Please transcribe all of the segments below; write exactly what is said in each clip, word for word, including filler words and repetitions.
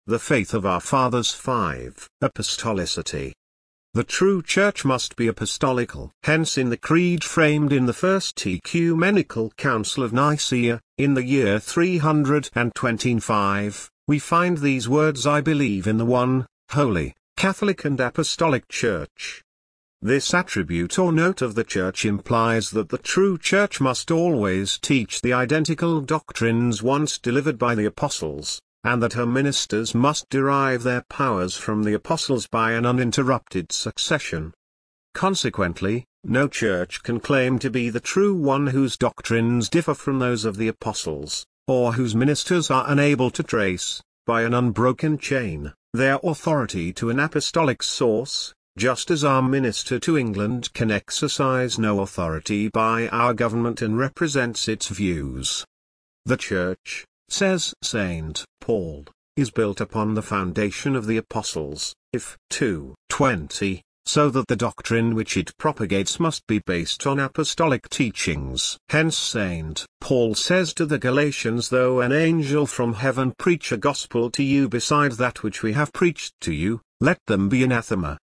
the faith of our fathers. five. Apostolicity. The true church must be apostolical. Hence in the creed framed in the First Ecumenical Council of Nicaea, in the year three hundred twenty-five, we find these words: I believe in the one, holy, Catholic and Apostolic Church. This attribute or note of the Church implies that the true Church must always teach the identical doctrines once delivered by the Apostles, and that her ministers must derive their powers from the Apostles by an uninterrupted succession. Consequently, no church can claim to be the true one whose doctrines differ from those of the Apostles, or whose ministers are unable to trace, by an unbroken chain, their authority to an apostolic source, just as our minister to England can exercise no authority by our government and represents its views. The Church, says Saint Paul, is built upon the foundation of the Apostles, if two twenty, so that the doctrine which it propagates must be based on apostolic teachings. Hence Saint Paul says to the Galatians, though an angel from heaven preach a gospel to you beside that which we have preached to you, let them be anathema.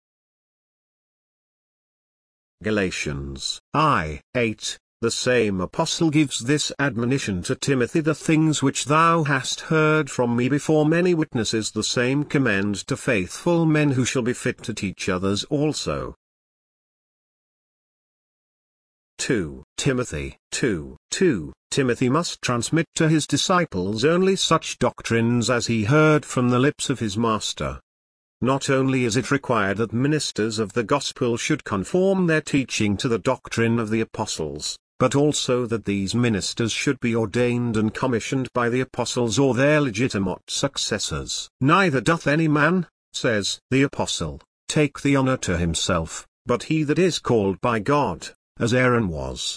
Galatians I eight. The same apostle gives this admonition to Timothy: the things which thou hast heard from me before many witnesses, the same commend to faithful men who shall be fit to teach others also. two Timothy two two. Timothy must transmit to his disciples only such doctrines as he heard from the lips of his master. Not only is it required that ministers of the gospel should conform their teaching to the doctrine of the apostles, but also that these ministers should be ordained and commissioned by the apostles or their legitimate successors. Neither doth any man, says the apostle, take the honor to himself, but he that is called by God, as Aaron was.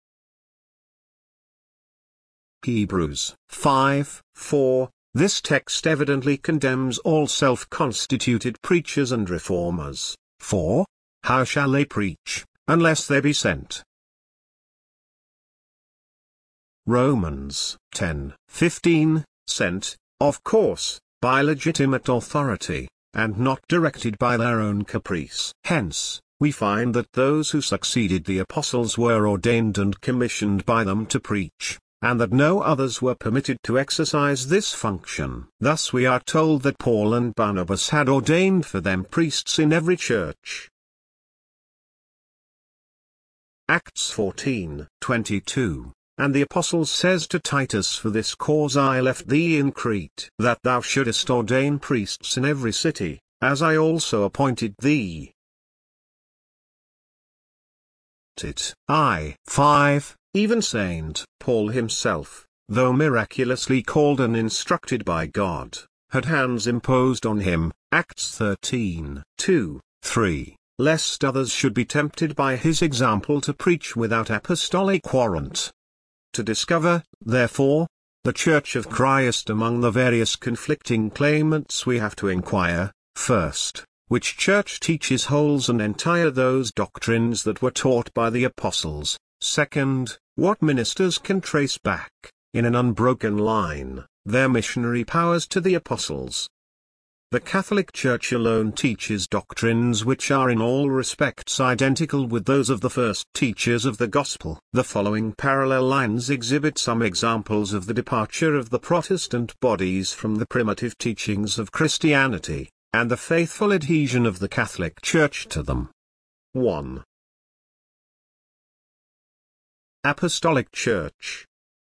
Hebrews five four. This text evidently condemns all self-constituted preachers and reformers, for, how shall they preach, unless they be sent? Romans ten fifteen, sent, of course, by legitimate authority, and not directed by their own caprice. Hence, we find that those who succeeded the apostles were ordained and commissioned by them to preach, and that no others were permitted to exercise this function. Thus we are told that Paul and Barnabas had ordained for them priests in every church. Acts fourteen twenty-two. And the apostle says to Titus, for this cause I left thee in Crete, that thou shouldest ordain priests in every city, as I also appointed thee. Tit. I five. Even Saint Paul himself, though miraculously called and instructed by God, had hands imposed on him, Acts thirteen two, three, lest others should be tempted by his example to preach without apostolic warrant. To discover, therefore, the Church of Christ among the various conflicting claimants, we have to inquire, first, which church teaches wholes and entire those doctrines that were taught by the apostles; second, what ministers can trace back, in an unbroken line, their missionary powers to the apostles. The Catholic Church alone teaches doctrines which are in all respects identical with those of the first teachers of the Gospel. The following parallel lines exhibit some examples of the departure of the Protestant bodies from the primitive teachings of Christianity, and the faithful adhesion of the Catholic Church to them. one. Apostolic Church.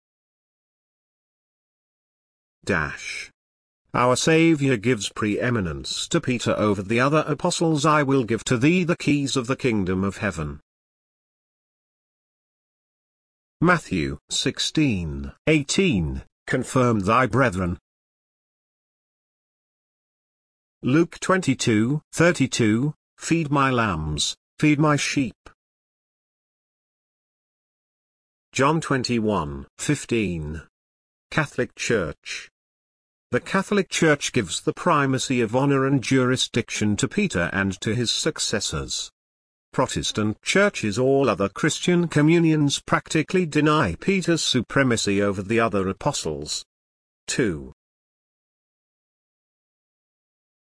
Dash. Our Saviour gives preeminence to Peter over the other apostles. I will give to thee the keys of the kingdom of heaven. Matthew sixteen eighteen, confirm thy brethren. Luke twenty-two thirty-two, feed my lambs, feed my sheep. John twenty-one fifteen. Catholic Church. The Catholic Church gives the primacy of honor and jurisdiction to Peter and to his successors. Protestant churches, all other Christian communions, practically deny Peter's supremacy over the other apostles. two.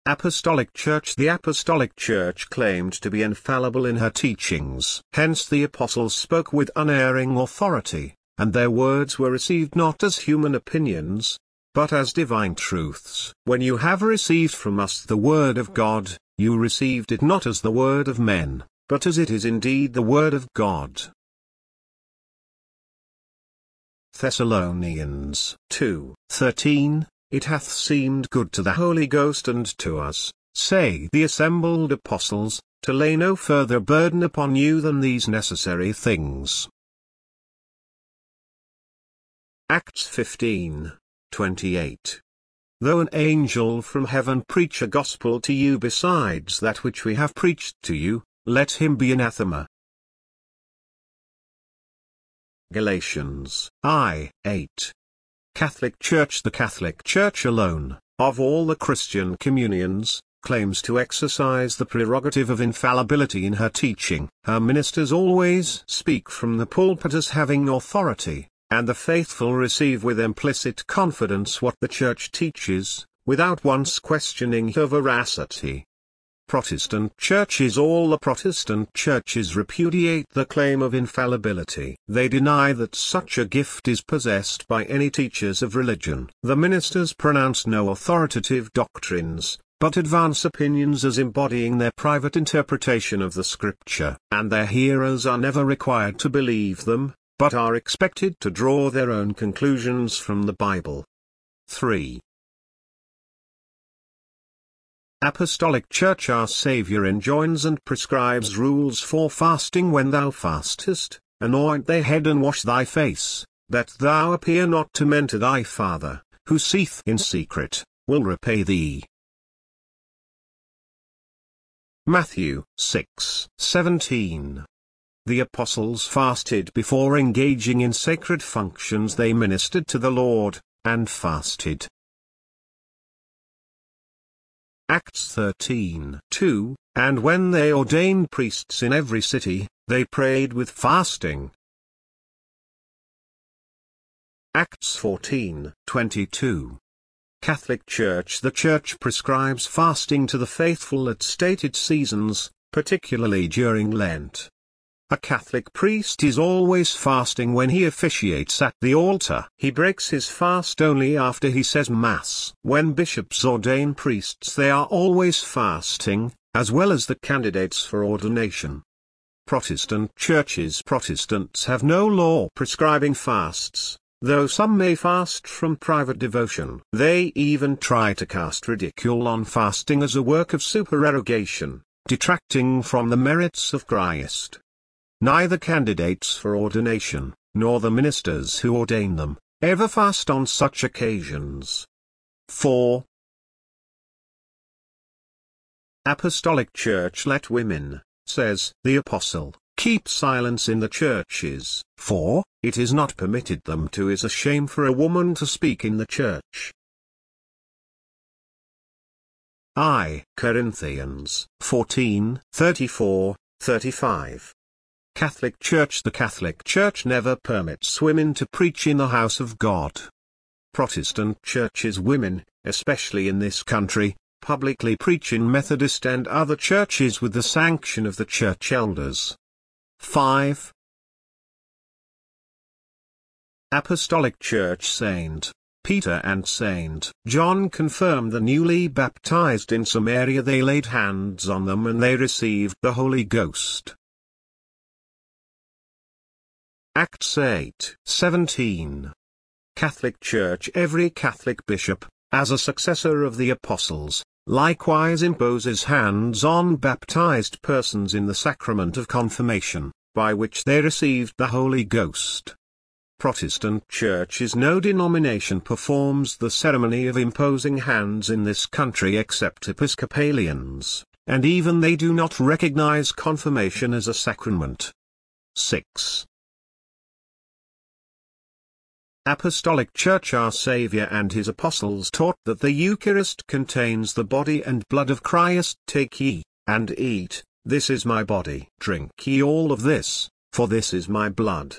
Apostolic Church. The Apostolic Church claimed to be infallible in her teachings. Hence the apostles spoke with unerring authority, and their words were received not as human opinions, but as divine truths. When you have received from us the word of God, you received it not as the word of men, but as it is indeed the word of God. Thessalonians two thirteen, It hath seemed good to the Holy Ghost and to us, say the assembled apostles, to lay no further burden upon you than these necessary things. Acts fifteen twenty-eight. Though an angel from heaven preach a gospel to you besides that which we have preached to you, let him be anathema. Galatians I eight. Catholic Church. The Catholic Church alone, of all the Christian communions, claims to exercise the prerogative of infallibility in her teaching. Her ministers always speak from the pulpit as having authority, and the faithful receive with implicit confidence what the Church teaches, without once questioning her veracity. Protestant churches. All the Protestant churches repudiate the claim of infallibility. They deny that such a gift is possessed by any teachers of religion. The ministers pronounce no authoritative doctrines, but advance opinions as embodying their private interpretation of the Scripture, and their hearers are never required to believe them, but are expected to draw their own conclusions from the Bible. three. Apostolic Church. Our Saviour enjoins and prescribes rules for fasting. When thou fastest, anoint thy head and wash thy face, that thou appear not to men, to thy Father, who seeth in secret, will repay thee. Matthew six seventeen. The apostles fasted before engaging in sacred functions. They ministered to the Lord, and fasted. Acts thirteen two, And when they ordained priests in every city, they prayed with fasting. Acts fourteen twenty-two. Catholic Church. The Church prescribes fasting to the faithful at stated seasons, particularly during Lent. A Catholic priest is always fasting when he officiates at the altar. He breaks his fast only after he says Mass. When bishops ordain priests, they are always fasting, as well as the candidates for ordination. Protestant churches. Protestants have no law prescribing fasts, though some may fast from private devotion. They even try to cast ridicule on fasting as a work of supererogation, detracting from the merits of Christ. Neither candidates for ordination, nor the ministers who ordain them, ever fast on such occasions. four. Apostolic Church. Let women, says the Apostle, keep silence in the churches, for it is not permitted them to. Is a shame for a woman to speak in the church. I Corinthians fourteen thirty-four thirty-five. Catholic Church. The Catholic Church never permits women to preach in the house of God. Protestant churches. Women, especially in this country, publicly preach in Methodist and other churches with the sanction of the church elders. five. Apostolic Church. Saint Peter and Saint John confirmed the newly baptized in Samaria. They laid hands on them and they received the Holy Ghost. Acts eight seventeen. Catholic Church. Every Catholic bishop, as a successor of the apostles, likewise imposes hands on baptized persons in the sacrament of confirmation, by which they received the Holy Ghost. Protestant churches. No denomination performs the ceremony of imposing hands in this country except Episcopalians, and even they do not recognize confirmation as a sacrament. six. Apostolic Church. Our Saviour and his apostles taught that the Eucharist contains the body and blood of Christ. Take ye, and eat, this is my body. Drink ye all of this, for this is my blood.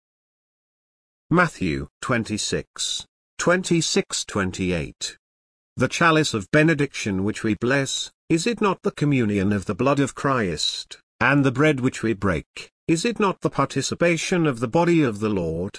Matthew twenty-six twenty-six to twenty-eight. The chalice of benediction which we bless, is it not the communion of the blood of Christ? And the bread which we break, is it not the participation of the body of the Lord?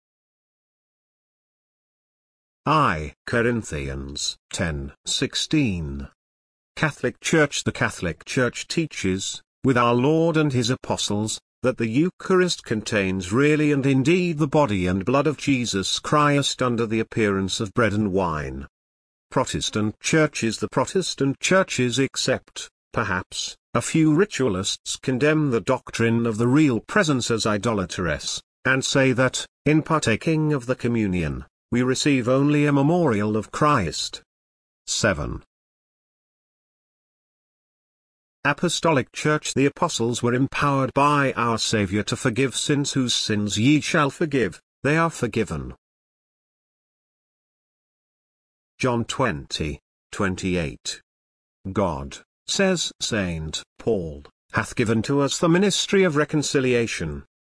I Corinthians ten sixteen. Catholic Church. The Catholic Church teaches, with our Lord and his apostles, that the Eucharist contains really and indeed the body and blood of Jesus Christ under the appearance of bread and wine. Protestant churches. The Protestant churches, except, perhaps, a few ritualists, condemn the doctrine of the real presence as idolatrous, and say that, in partaking of the communion, we receive only a memorial of Christ. seven. Apostolic Church. The Apostles were empowered by our Saviour to forgive sins. Whose sins ye shall forgive, they are forgiven. John twenty, twenty-eight. God, says Saint Paul, hath given to us the ministry of reconciliation.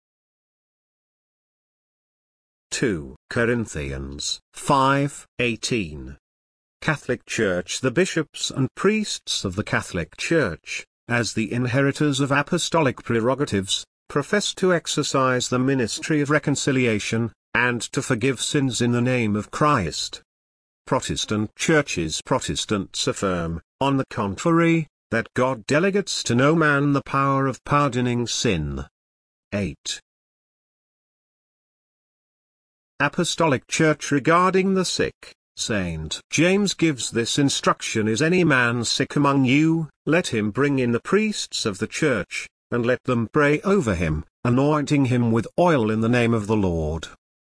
two Corinthians five eighteen. Catholic Church. The bishops and priests of the Catholic Church, as the inheritors of apostolic prerogatives, profess to exercise the ministry of reconciliation, and to forgive sins in the name of Christ. Protestant churches. Protestants affirm, on the contrary, that God delegates to no man the power of pardoning sin. eight. Apostolic Church. Regarding the sick, Saint James gives this instruction: Is any man sick among you, let him bring in the priests of the church, and let them pray over him, anointing him with oil in the name of the Lord.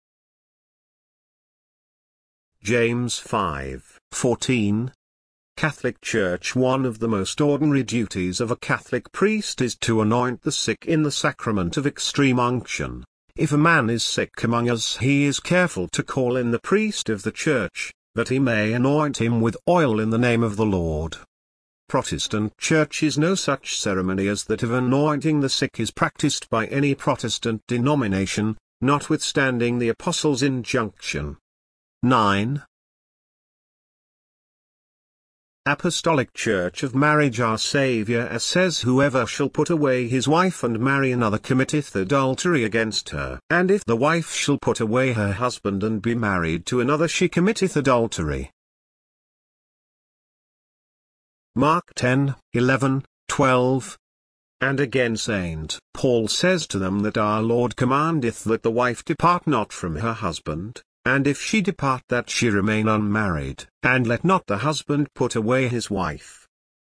James five fourteen. Catholic Church. One of the most ordinary duties of a Catholic priest is to anoint the sick in the sacrament of extreme unction. If a man is sick among us, he is careful to call in the priest of the church, that he may anoint him with oil in the name of the Lord. Protestant churches. No such ceremony as that of anointing the sick is practiced by any Protestant denomination, notwithstanding the Apostles' injunction. nine. Apostolic Church of Marriage. Our Saviour says, Whoever shall put away his wife and marry another committeth adultery against her. And if the wife shall put away her husband and be married to another, she committeth adultery. Mark ten eleven twelve. And again Saint Paul says to them that our Lord commandeth that the wife depart not from her husband, and if she depart, that she remain unmarried, and let not the husband put away his wife.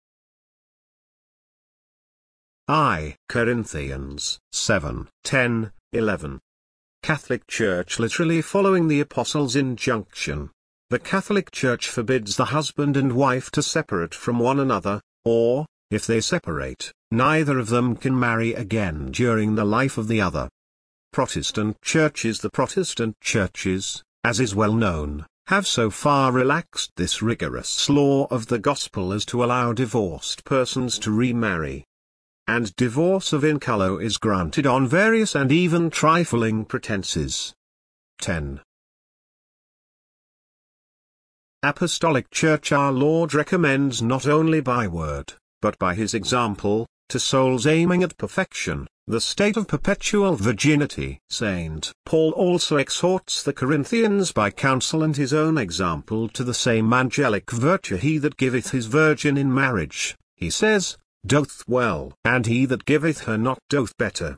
I Corinthians seven ten eleven. Catholic Church. Literally following the Apostles' injunction, the Catholic Church forbids the husband and wife to separate from one another, or, if they separate, neither of them can marry again during the life of the other. Protestant churches. The Protestant churches, as is well known, have so far relaxed this rigorous law of the gospel as to allow divorced persons to remarry. And divorce of incollo is granted on various and even trifling pretenses. ten. Apostolic Church. Our Lord recommends not only by word, but by his example, to souls aiming at perfection, the state of perpetual virginity. Saint Paul also exhorts the Corinthians by counsel and his own example to the same angelic virtue. He that giveth his virgin in marriage, he says, doth well, and he that giveth her not doth better.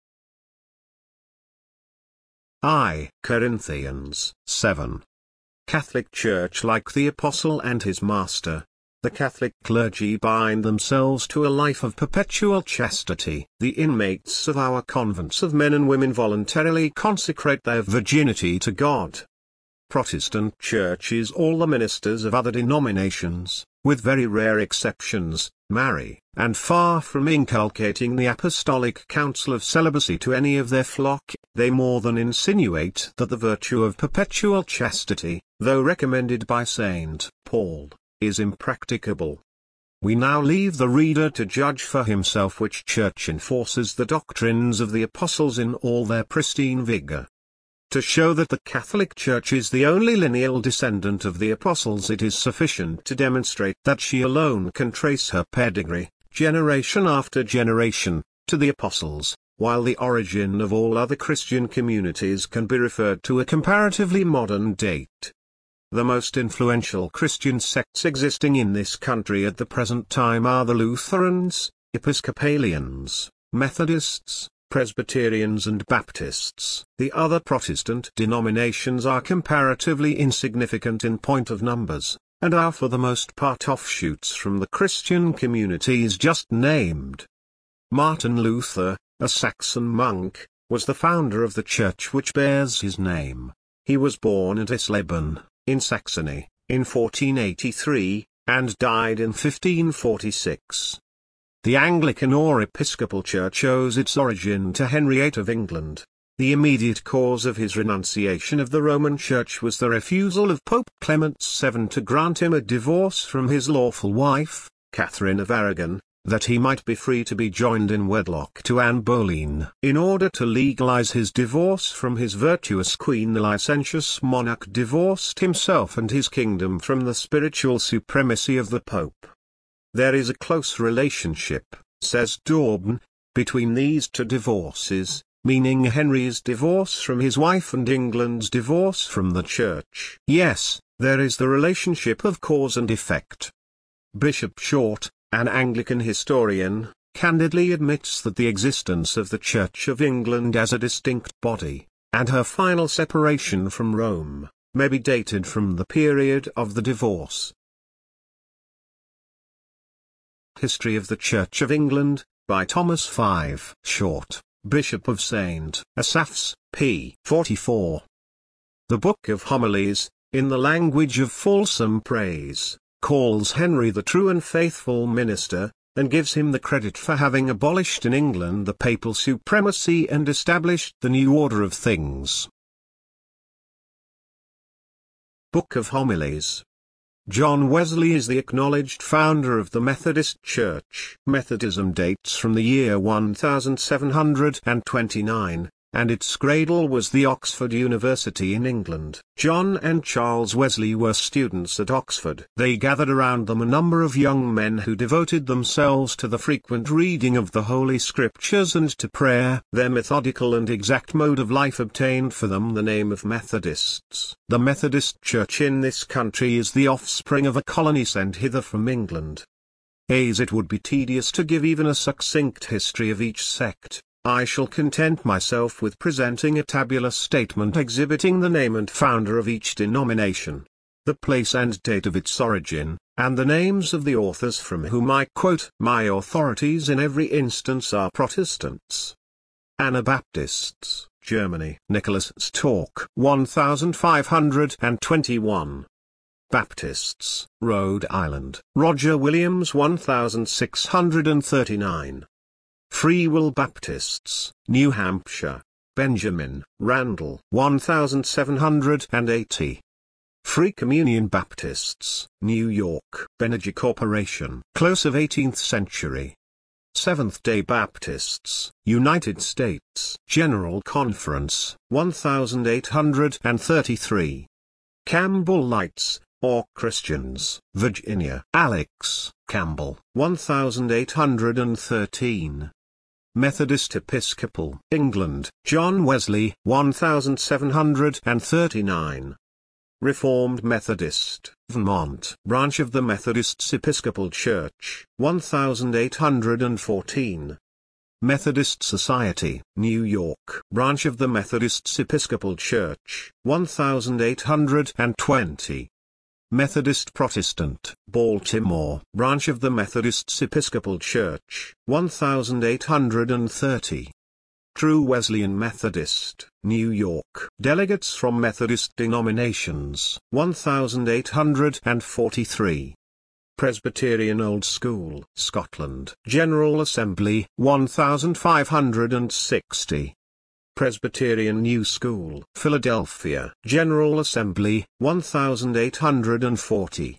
I Corinthians seven. Catholic Church. Like the Apostle and his Master, the Catholic clergy bind themselves to a life of perpetual chastity. The inmates of our convents of men and women voluntarily consecrate their virginity to God. Protestant churches. All the ministers of other denominations, with very rare exceptions, marry, and far from inculcating the apostolic counsel of celibacy to any of their flock, they more than insinuate that the virtue of perpetual chastity, though recommended by Saint Paul, is impracticable. We now leave the reader to judge for himself which church enforces the doctrines of the apostles in all their pristine vigor. To show that the Catholic Church is the only lineal descendant of the Apostles, it is sufficient to demonstrate that she alone can trace her pedigree, generation after generation, to the Apostles, while the origin of all other Christian communities can be referred to a comparatively modern date. The most influential Christian sects existing in this country at the present time are the Lutherans, Episcopalians, Methodists, Presbyterians and Baptists. The other Protestant denominations are comparatively insignificant in point of numbers, and are for the most part offshoots from the Christian communities just named. Martin Luther, a Saxon monk, was the founder of the church which bears his name. He was born at Eisleben, in Saxony, in fourteen eighty-three, and died in fifteen forty-six. The Anglican or Episcopal Church owes its origin to Henry the Eighth of England. The immediate cause of his renunciation of the Roman Church was the refusal of Pope Clement the Seventh to grant him a divorce from his lawful wife, Catherine of Aragon, that he might be free to be joined in wedlock to Anne Boleyn. In order to legalize his divorce from his virtuous queen, the licentious monarch divorced himself and his kingdom from the spiritual supremacy of the Pope. There is a close relationship, says Daubin, between these two divorces, meaning Henry's divorce from his wife and England's divorce from the Church. Yes, there is the relationship of cause and effect. Bishop Short, an Anglican historian, candidly admits that the existence of the Church of England as a distinct body, and her final separation from Rome, may be dated from the period of the divorce. History of the Church of England, by Thomas Five Short, Bishop of Saint Asaph's, p. forty-four. The Book of Homilies, in the language of fulsome praise, calls Henry the true and faithful minister, and gives him the credit for having abolished in England the papal supremacy and established the new order of things. Book of Homilies. John Wesley is the acknowledged founder of the Methodist Church. Methodism dates from the year one thousand seven hundred twenty-nine, and its cradle was the Oxford University in England. John and Charles Wesley were students at Oxford. They gathered around them a number of young men who devoted themselves to the frequent reading of the Holy Scriptures and to prayer. Their methodical and exact mode of life obtained for them the name of Methodists. The Methodist Church in this country is the offspring of a colony sent hither from England. As it would be tedious to give even a succinct history of each sect, I shall content myself with presenting a tabular statement exhibiting the name and founder of each denomination, the place and date of its origin, and the names of the authors from whom I quote. My authorities in every instance are Protestants. Anabaptists, Germany. Nicholas Stork, fifteen twenty-one. Baptists, Rhode Island. Roger Williams, sixteen thirty-nine. Free Will Baptists, New Hampshire. Benjamin Randall, seventeen eighty. Free Communion Baptists, New York. Bemidji Corporation. Close of eighteenth century. Seventh-day Baptists, United States. General Conference, eighteen thirty-three. Campbellites, or Christians. Virginia. Alex Campbell, eighteen thirteen. Methodist Episcopal. England. John Wesley, seventeen thirty-nine. Reformed Methodist. Vermont. Branch of the Methodists Episcopal Church, eighteen fourteen. Methodist Society. New York. Branch of the Methodists Episcopal Church, eighteen twenty. Methodist Protestant. Baltimore. Branch of the Methodists Episcopal Church, eighteen thirty. True Wesleyan Methodist. New York. Delegates from Methodist denominations, eighteen forty-three. Presbyterian Old School. Scotland. General Assembly, fifteen sixty. Presbyterian New School. Philadelphia. General Assembly, eighteen forty.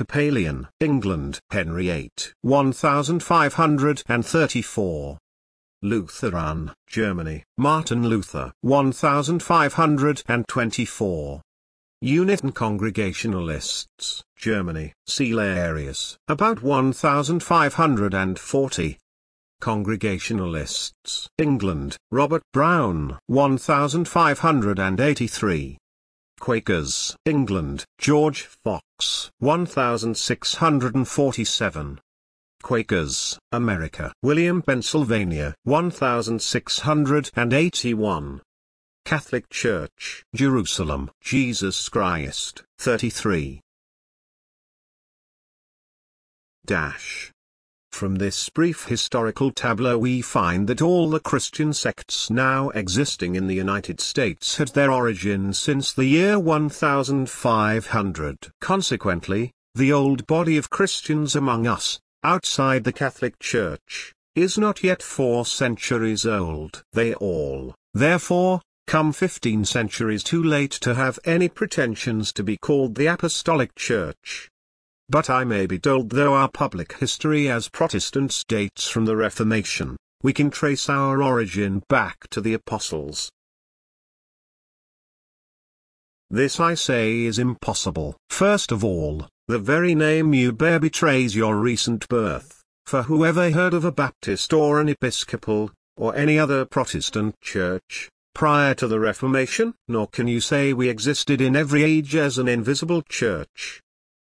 Episcopalian. England. Henry the Eighth, fifteen thirty-four. Lutheran, Germany. Martin Luther, fifteen twenty-four. Unitan Congregationalists, Germany. Celerius, about fifteen forty. Congregationalists, England. Robert Brown, fifteen eighty-three. Quakers, England. George Fox, sixteen forty-seven. Quakers, America. William Pennsylvania, sixteen eighty-one. Catholic Church, Jerusalem. Jesus Christ, thirty-three. Dash. From this brief historical tableau we find that all the Christian sects now existing in the United States had their origin since the year fifteen hundred. Consequently, the old body of Christians among us, outside the Catholic Church, is not yet four centuries old. They all, therefore, come fifteen centuries too late to have any pretensions to be called the Apostolic Church. But I may be told, though our public history as Protestants dates from the Reformation, we can trace our origin back to the Apostles. This, I say, is impossible. First of all, the very name you bear betrays your recent birth, for whoever heard of a Baptist or an Episcopal, or any other Protestant church, prior to the Reformation? Nor can you say we existed in every age as an invisible church.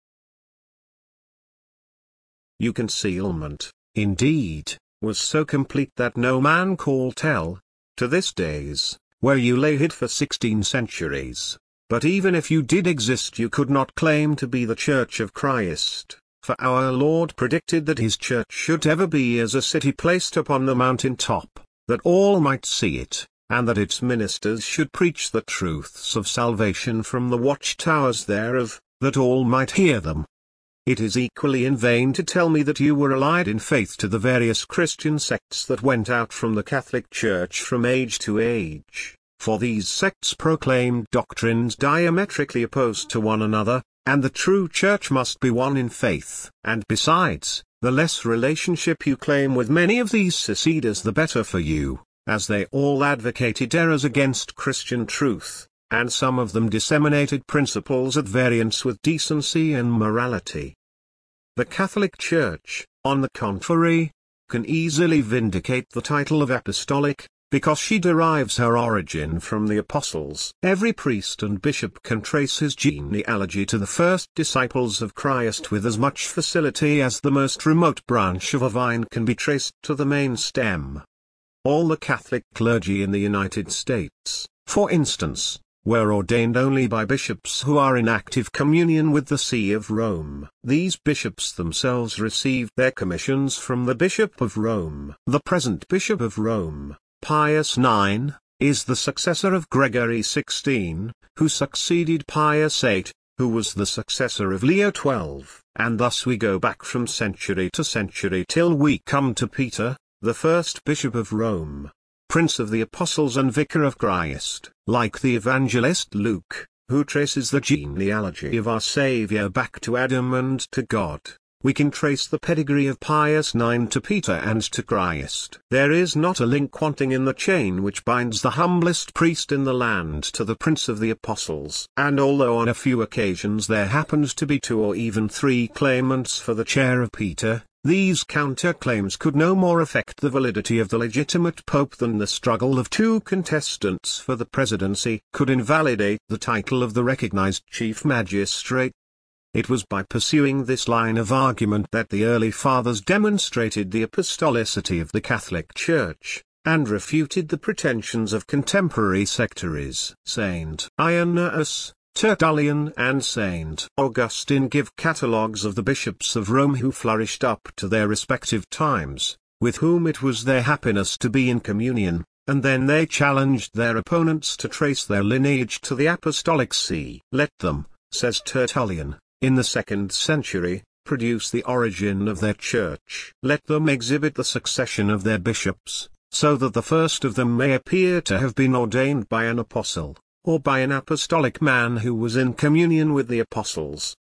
Your concealment, indeed, was so complete that no man call tell, to this days, where you lay hid for sixteen centuries. But even if you did exist, you could not claim to be the Church of Christ, for our Lord predicted that his church should ever be as a city placed upon the mountain top, that all might see it, and that its ministers should preach the truths of salvation from the watchtowers thereof, that all might hear them. It is equally in vain to tell me that you were allied in faith to the various Christian sects that went out from the Catholic Church from age to age, for these sects proclaimed doctrines diametrically opposed to one another, and the true Church must be one in faith. And besides, the less relationship you claim with many of these seceders the better for you, as they all advocated errors against Christian truth, and some of them disseminated principles at variance with decency and morality. The Catholic Church, on the contrary, can easily vindicate the title of apostolic, because she derives her origin from the apostles. Every priest and bishop can trace his genealogy to the first disciples of Christ with as much facility as the most remote branch of a vine can be traced to the main stem. All the Catholic clergy in the United States, for instance, were ordained only by bishops who are in active communion with the See of Rome. These bishops themselves received their commissions from the Bishop of Rome. The present Bishop of Rome, Pius the ninth, is the successor of Gregory the sixteenth, who succeeded Pius the eighth, who was the successor of Leo the twelfth, and thus we go back from century to century till we come to Peter, the first Bishop of Rome, Prince of the Apostles and Vicar of Christ. Like the evangelist Luke, who traces the genealogy of our Saviour back to Adam and to God, we can trace the pedigree of Pius the ninth to Peter and to Christ. There is not a link wanting in the chain which binds the humblest priest in the land to the Prince of the Apostles. And although on a few occasions there happens to be two or even three claimants for the chair of Peter, these counter-claims could no more affect the validity of the legitimate pope than the struggle of two contestants for the presidency could invalidate the title of the recognized chief magistrate. It was by pursuing this line of argument that the early fathers demonstrated the apostolicity of the Catholic Church, and refuted the pretensions of contemporary sectaries. Saint Irenaeus, Tertullian and Saint Augustine give catalogues of the bishops of Rome who flourished up to their respective times, with whom it was their happiness to be in communion, and then they challenged their opponents to trace their lineage to the apostolic see. Let them, says Tertullian, in the second century, produce the origin of their church. Let them exhibit the succession of their bishops, so that the first of them may appear to have been ordained by an apostle, or by an apostolic man who was in communion with the apostles.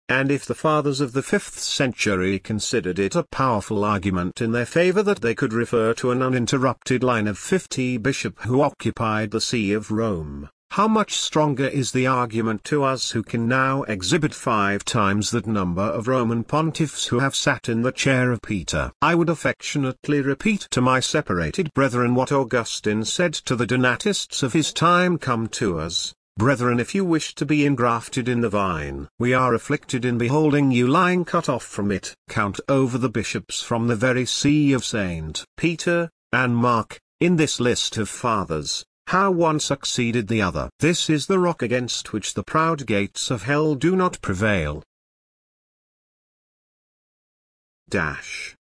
And if the fathers of the fifth century considered it a powerful argument in their favor that they could refer to an uninterrupted line of fifty bishops who occupied the See of Rome, how much stronger is the argument to us who can now exhibit five times that number of Roman pontiffs who have sat in the chair of Peter. I would affectionately repeat to my separated brethren what Augustine said to the Donatists of his time: come to us, brethren, if you wish to be engrafted in the vine. We are afflicted in beholding you lying cut off from it. Count over the bishops from the very See of Saint Peter, and mark, in this list of fathers, how one succeeded the other. This is the rock against which the proud gates of hell do not prevail. Dash.